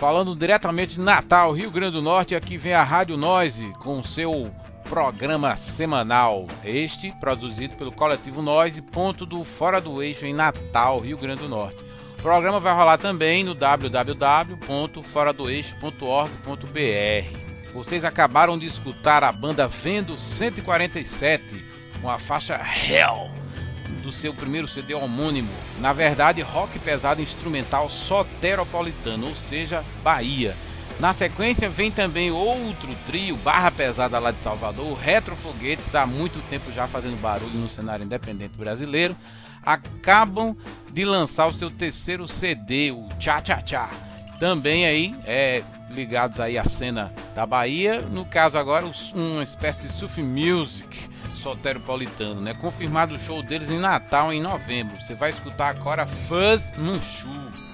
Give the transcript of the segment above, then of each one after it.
Falando diretamente de Natal, Rio Grande do Norte, aqui vem a Rádio Noise com o seu programa semanal. Este produzido pelo coletivo Noise, ponto do Fora do Eixo em Natal, Rio Grande do Norte. O programa vai rolar também no www.foradoeixo.org.br. Vocês acabaram de escutar a banda Vendo 147 com a faixa Hell do seu primeiro CD homônimo, na verdade rock pesado instrumental soteropolitano, ou seja, Bahia. Na sequência vem também outro trio barra pesada lá de Salvador, o Retrofoguetes, há muito tempo já fazendo barulho no cenário independente brasileiro, acabam de lançar o seu terceiro CD, o Tchá Tchá Tchá, também aí ligados aí à cena da Bahia, no caso agora uma espécie de surf music soteropolitano, né? Confirmado o show deles em Natal em novembro. Você vai escutar agora Fuzz Manchu.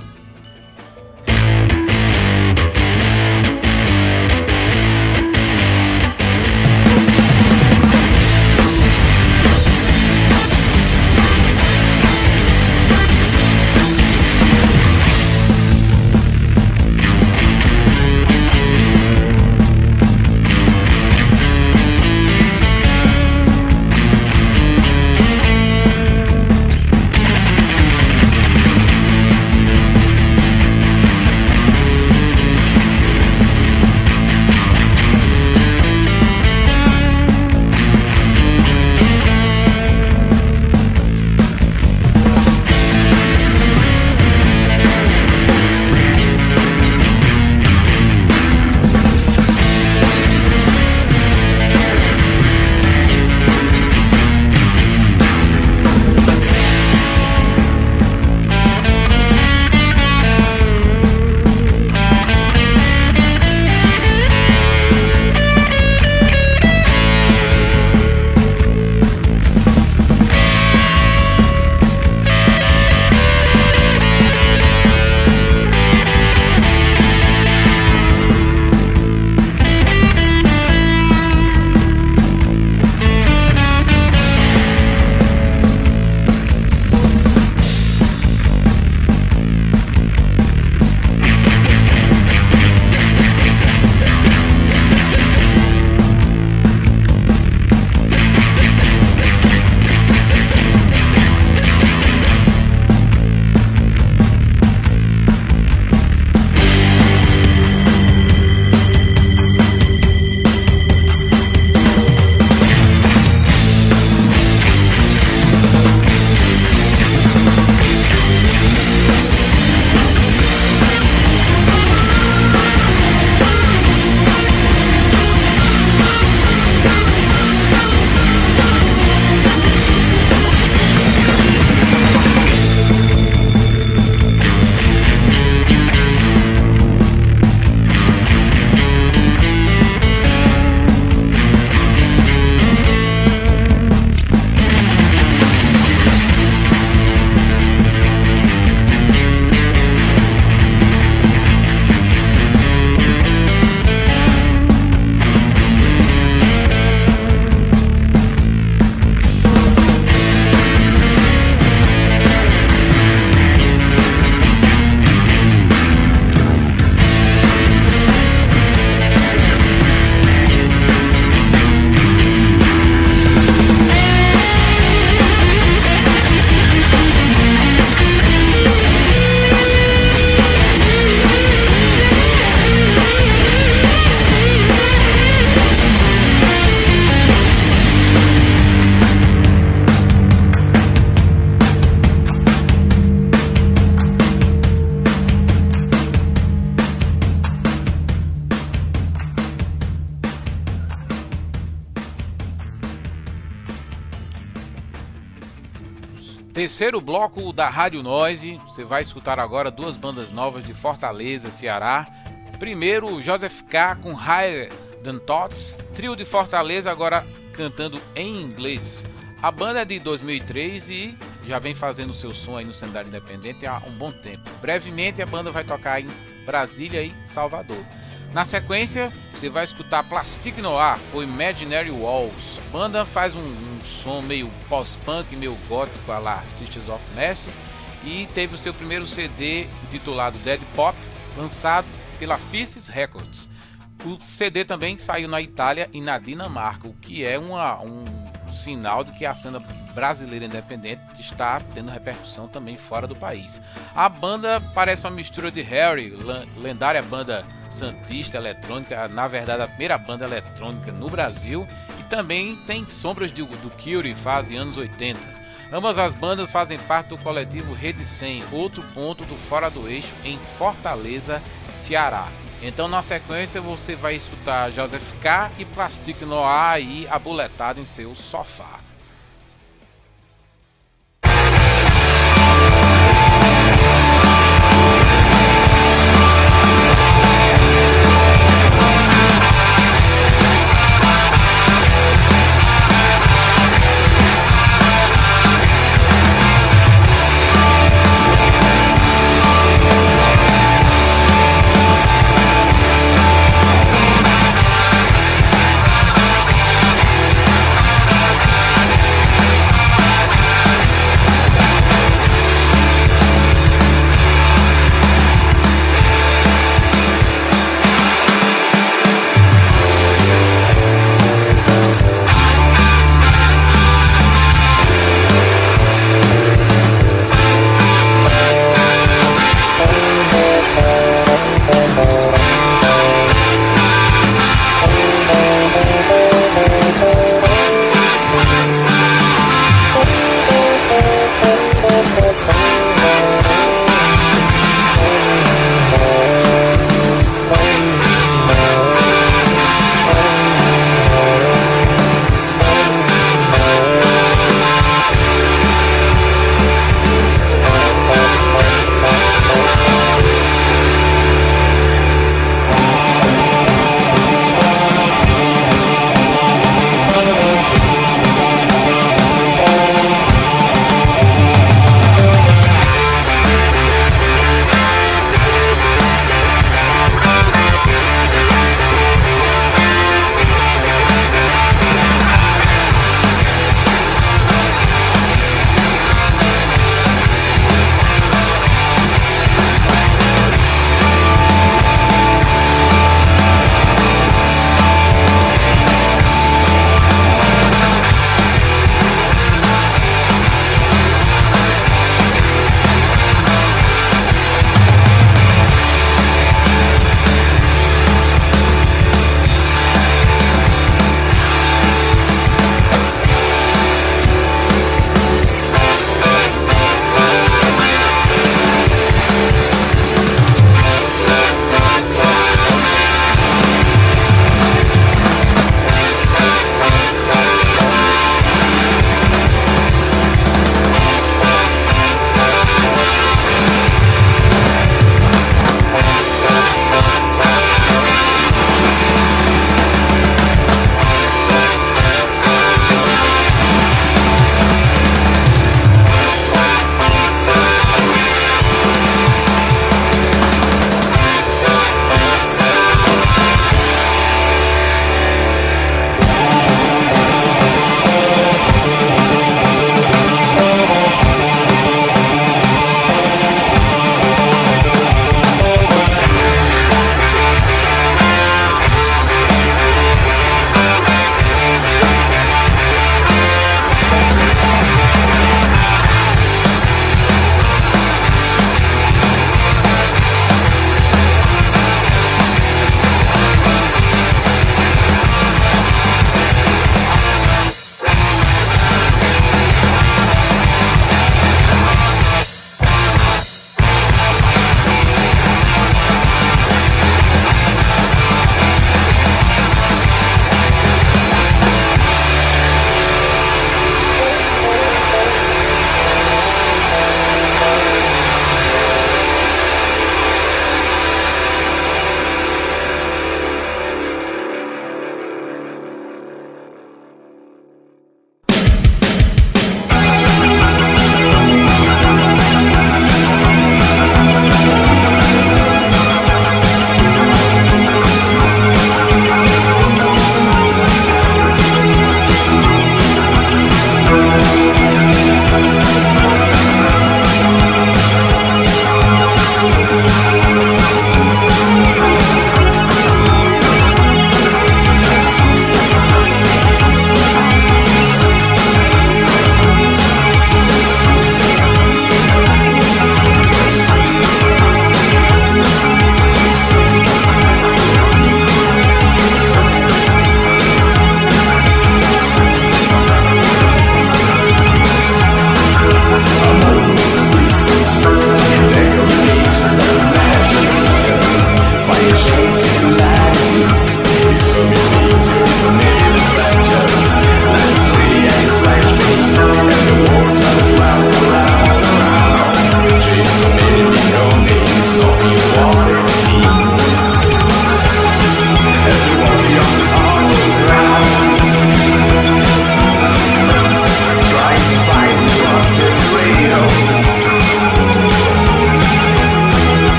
Terceiro bloco da Rádio Noise, você vai escutar agora duas bandas novas de Fortaleza, Ceará. Primeiro, o Joseph K com Higher Than Thoughts, trio de Fortaleza agora cantando em inglês. A banda é de 2003 e já vem fazendo seu som aí no cenário independente há um bom tempo. Brevemente a banda vai tocar em Brasília e Salvador. Na sequência, você vai escutar Plastic Noir com Imaginary Walls. A banda faz um som meio pós-punk, meio gótico a la Sisters of Mercy, e teve o seu primeiro CD intitulado Dead Pop, lançado pela Pieces Records. O CD também saiu na Itália e na Dinamarca, o que é um sinal de que a cena brasileira independente está tendo repercussão também fora do país. A banda parece uma mistura de Harry, lendária banda santista eletrônica, na verdade a primeira banda eletrônica no Brasil, e também tem sombras do Cure, fase anos 80. Ambas as bandas fazem parte do coletivo Rede 100, outro ponto do Fora do Eixo em Fortaleza, Ceará. Então na sequência você vai escutar Joseph K e Plastic Noir aí aboletado em seu sofá.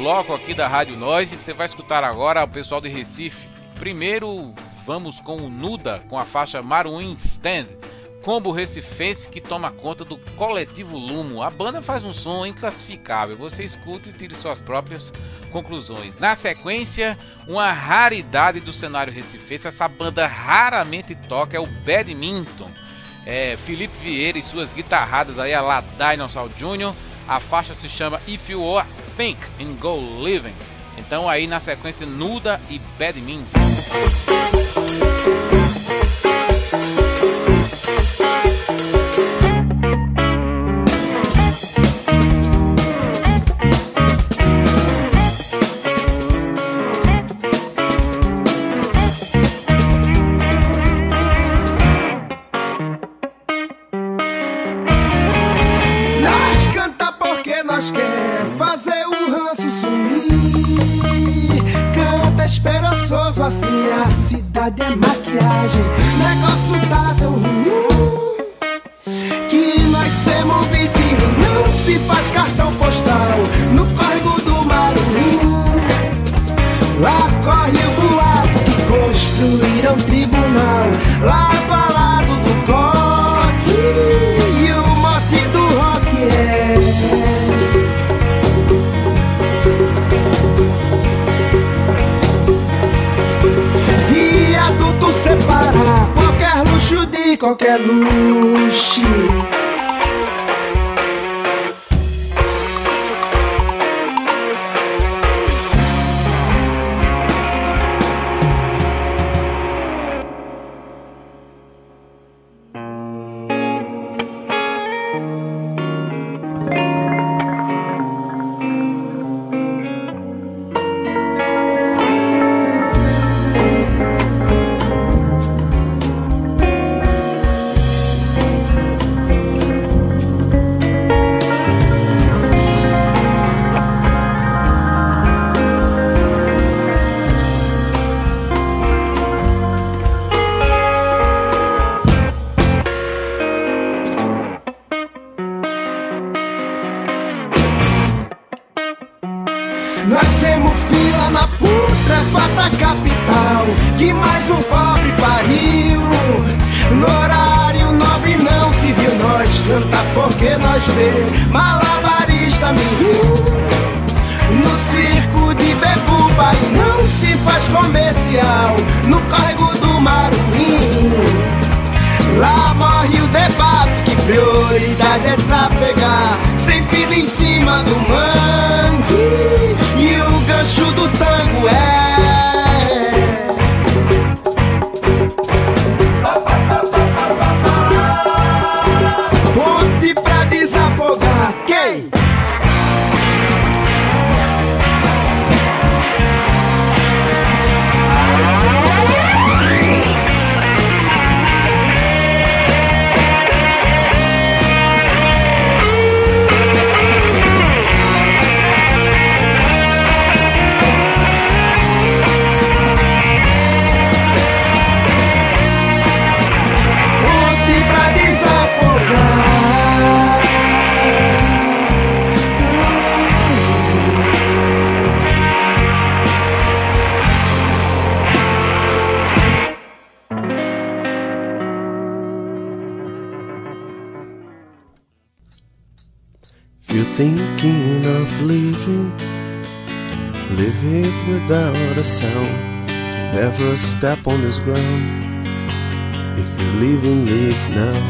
bloco aqui da Rádio Noise. Você vai escutar agora o pessoal de Recife. Primeiro vamos com o Nuda, com a faixa Maruim Stand, combo recifense que toma conta do Coletivo Lumo. A banda faz um som inclassificável, você escuta e tire suas próprias conclusões. Na sequência, uma raridade do cenário recifense, essa banda raramente toca, é o Badminton. Felipe Vieira e suas guitarradas aí, a La Dinosaur Jr. A faixa se chama If You Are Think and Go Living. Então aí na sequência, Nuda e Badminton. Nós quer fazer o ranço sumir. Canta esperançoso assim, a cidade é maquiagem. Negócio tá tão ruim que nós semos vizinhos. Não se faz cartão postal no córrego do Maruim. Lá corre o boato que construíram tribunal lá ao lado do coque. E o mote do rock é viaduto separar qualquer luxo de qualquer luxo. Nós temos fila na putrefata capital que mais um pobre pariu. No horário nobre não se viu nós cantar porque nós vê malabarista mirim. No circo de Bebuba e não se faz comercial no córrego do Maruim. Lá morre o debate que prioridade é trafegar sem fila em cima do mangue. E o gancho do tango ponte pra desafogar quem? Thinking of leaving, live it without a sound. Never step on this ground. If you're leaving, leave now.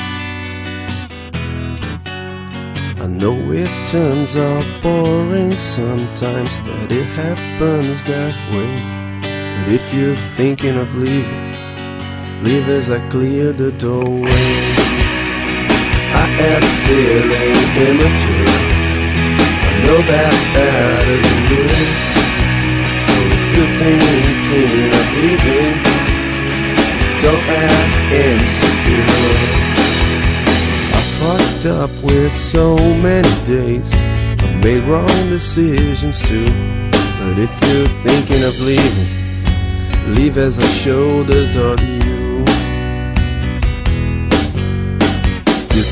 I know it turns out boring sometimes, but it happens that way. But if you're thinking of leaving, leave as I clear the doorway. I had ceiling images, I know that attitude. So if you're thinking of leaving, don't act insecure. I fucked up with so many days, I've made wrong decisions too. But if you're thinking of leaving, leave as I show the door to you.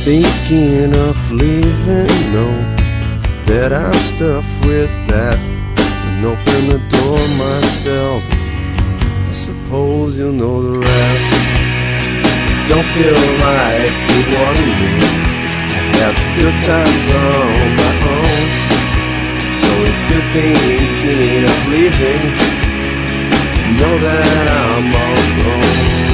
Thinking of leaving, know that I'm stuffed with that and open the door myself. I suppose you'll know the rest. Don't feel like we want to leave. I have good times on my own. So if you're thinking of leaving, know that I'm all alone.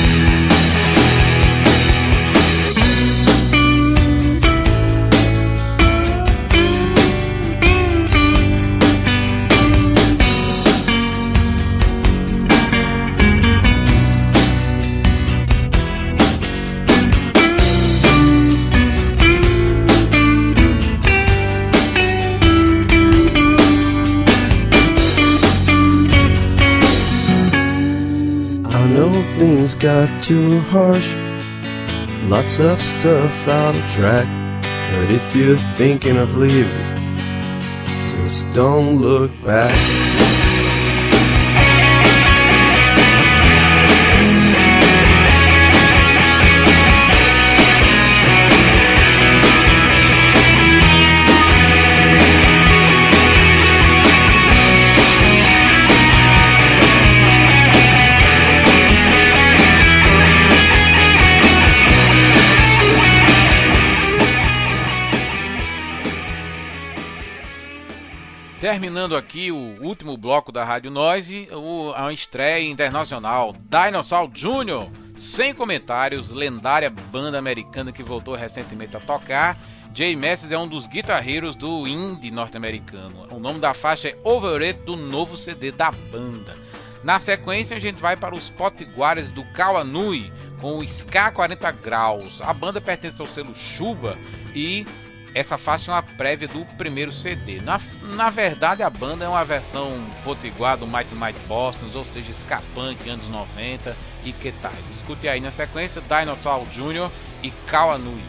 Things got too harsh, lots of stuff out of track. But if you're thinking of leaving, just don't look back. Terminando aqui o último bloco da Rádio Noise, a estreia internacional, Dinosaur Jr., sem comentários, lendária banda americana que voltou recentemente a tocar. Jay Masters é um dos guitarreiros do indie norte-americano. O nome da faixa é Over It, do novo CD da banda. Na sequência a gente vai para os potiguares do Kawanui com o Ska 40 Graus. A banda pertence ao selo Chuba e essa faixa é uma prévia do primeiro CD. Na verdade, a banda é uma versão potiguar do Mighty Mighty Boston, ou seja, ska punk anos 90 e que tais. Escute aí na sequência Dinosaur Jr. e Kawanui.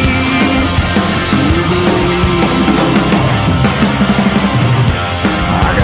I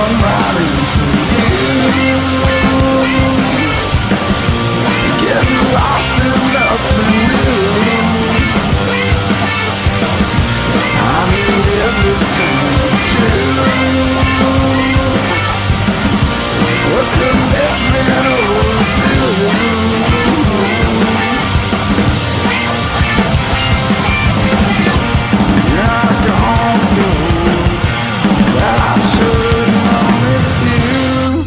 run right into you. Getting lost in nothing new. I need everything that's true. What could that man do? I don't know that I should know it's you.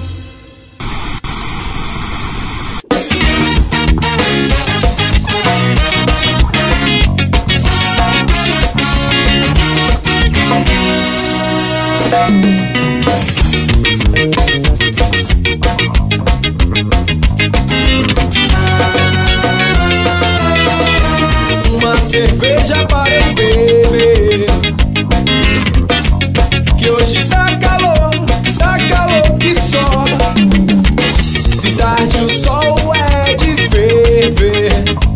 Uma cerveja para eu beber, que hoje tá calor que só. De tarde o sol é de ferver,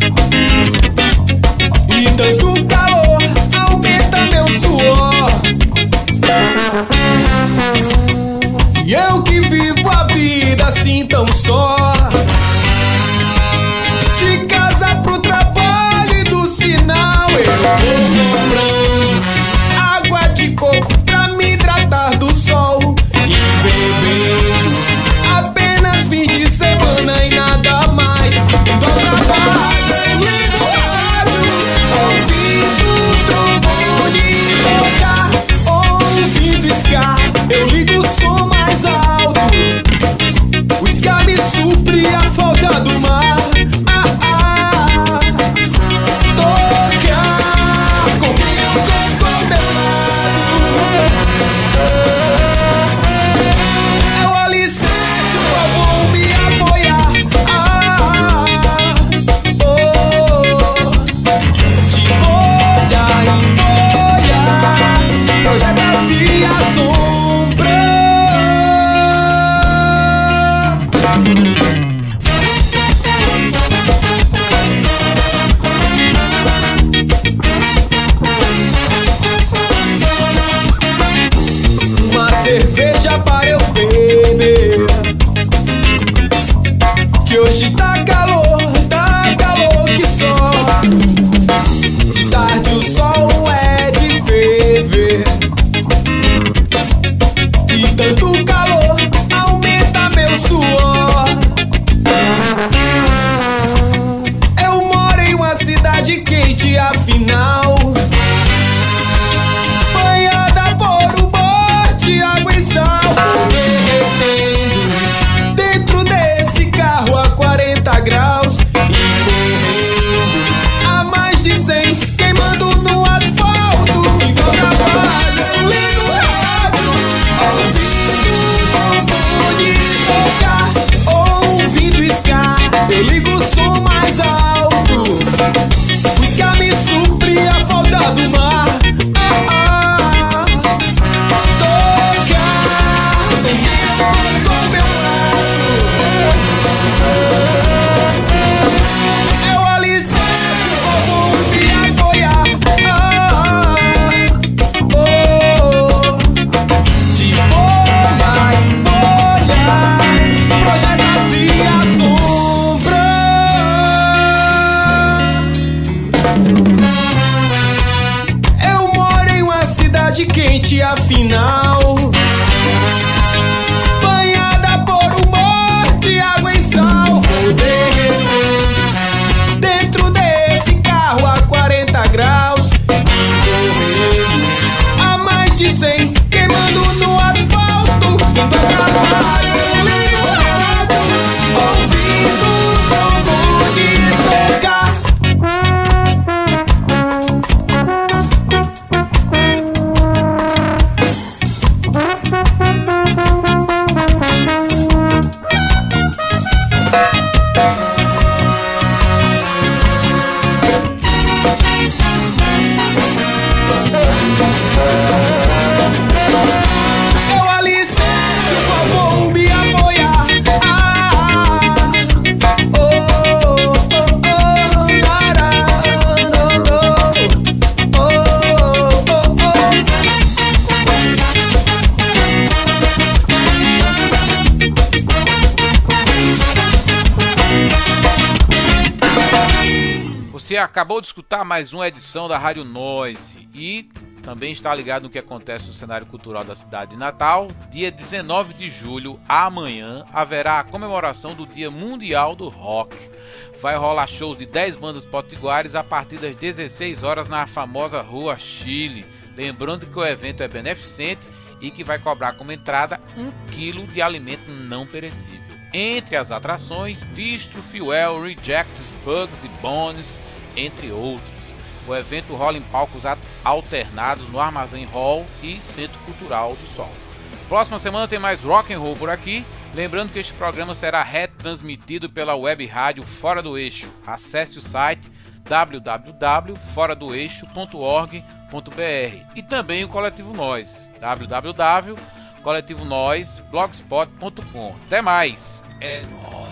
e tanto calor aumenta meu suor. E eu que vivo a vida assim tão só, de casa pro trabalho e do sinal eu vou comprando água de coco pra me hidratar do sol, e bebendo apenas fim de semana e nada mais. Indo ao trabalho, ligo o rádio, ouvindo trombone tocar, ouvindo ska, eu ligo o som mais alto. O ska me supre a falta do mar. Tocar com meu lado é o alicerce, o qual vou me apoiar. De folha em folha, projeta-se a sombra. Uma cerveja para eu beber, que hoje tá calor que só. De tarde o sol é de ferver, e tanto calor aumenta meu suor. Eu moro em uma cidade quente, afinal, banhada por um mar de água e sal. Vou derretendo dentro desse carro a 40 graus, e correndo a mais de 100, queimando no asfalto. Indo ao trabalho, ligo o rádio, ouvindo trombone tocar, ouvindo ska, eu ligo o som mais alto. O ska me supre a falta do mar. Tocar com meu lado é o alicerce, o povo me apoiar. De folha em folha, projeta-se a sombra. Eu moro em uma cidade quente, afinal, banhada por um mar de água e sal. Vou derretendo dentro desse carro a 40 graus, correndo a mais de 100, queimando no asfalto. Indo ao trabalho, ligo o rádio, ouvindo trombone tocar. acabou de escutar mais uma edição da Rádio Noise e também está ligado no que acontece no cenário cultural da cidade de Natal. Dia 19 de julho, amanhã, haverá a comemoração do Dia Mundial do Rock. Vai rolar shows de 10 bandas potiguares a partir das 16 horas na famosa Rua Chile. Lembrando que o evento é beneficente e que vai cobrar como entrada 1 kg de alimento não perecível. Entre as atrações, Distro, Fuel, Rejects, Bugs e Bones, entre outros. O evento rola em palcos alternados no Armazém Hall e Centro Cultural do Sol. Próxima semana tem mais rock and roll por aqui. Lembrando que este programa será retransmitido pela web rádio Fora do Eixo. Acesse o site www.foradoeixo.org.br e também o Coletivo Nós, www.coletivonois.blogspot.com. Até mais! É nóis!